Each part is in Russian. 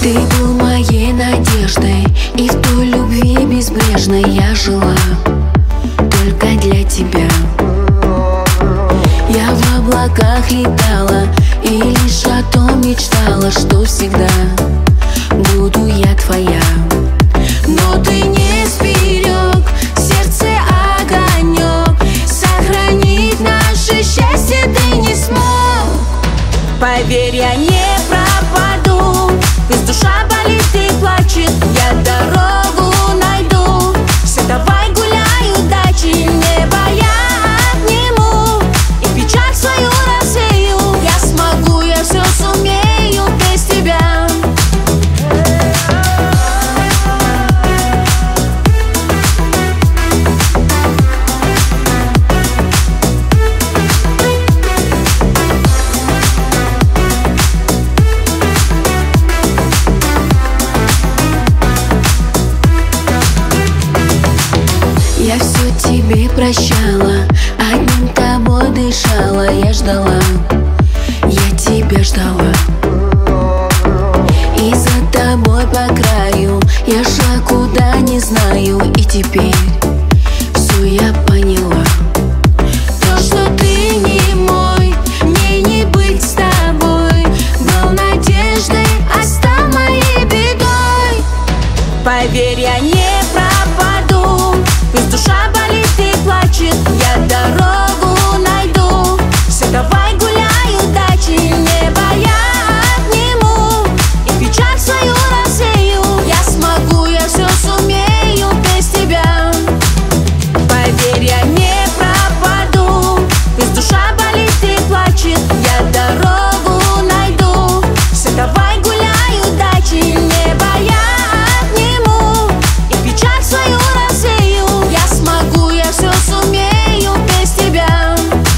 Ты был моей надеждой, и в той любви безбрежной я жила только для тебя. Я в облаках летала и лишь о том мечтала, что всегда буду я твоя. Но ты не сберег в сердце огонек, сохранить наше счастье ты не смог. Поверь, я не пропаду, пусть душа болит и плачет, я дорогу найду. Все давай гуляй, удачи, небо я обниму и печаль свою рассею. Я смогу, я все сумею без тебя. Я все тебе прощала, одним тобой дышала, я ждала, я тебя ждала. И за тобой по краю я шла куда не знаю, и теперь все я поняла. То, что ты не мой, мне не быть с тобой, был надеждой, а стал моей бедой. Поверь, я не пропаду, пусть душа болит и плачет, я дорогу найду. Все давай гуляй, удачи, небо я обниму и печаль свою рассею. Я смогу, я все сумею без тебя. Поверь, я не пропаду, пусть душа болит и плачет, я дорогу найду. Все давай гуляй, удачи, небо я обниму и печаль свою рассею. Я смогу, я все сумею без тебя.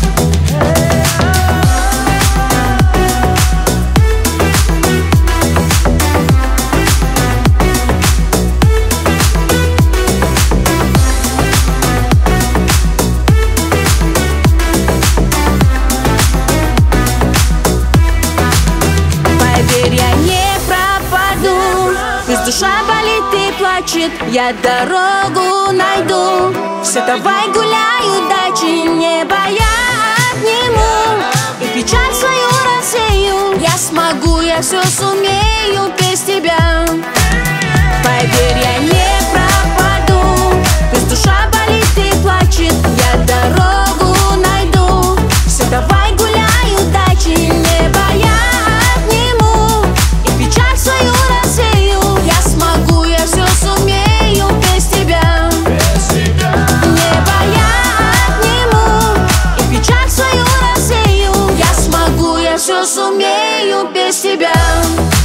Поверь, я не пропаду, пусть душа болит и плачет, я дорогу найду. Все давай гуляй, удачи, небо я обниму и печаль свою рассею. Я смогу, я все сумею без тебя. Поверь, я не пропаду, пусть душа болит и плачет, я дорогу найду. Все давай гуляй, удачи, небо я обниму и печаль свою рассею. Я смогу, я все сумею без тебя. Небо я обниму и печаль свою рассею. Я смогу, я все сумею без тебя.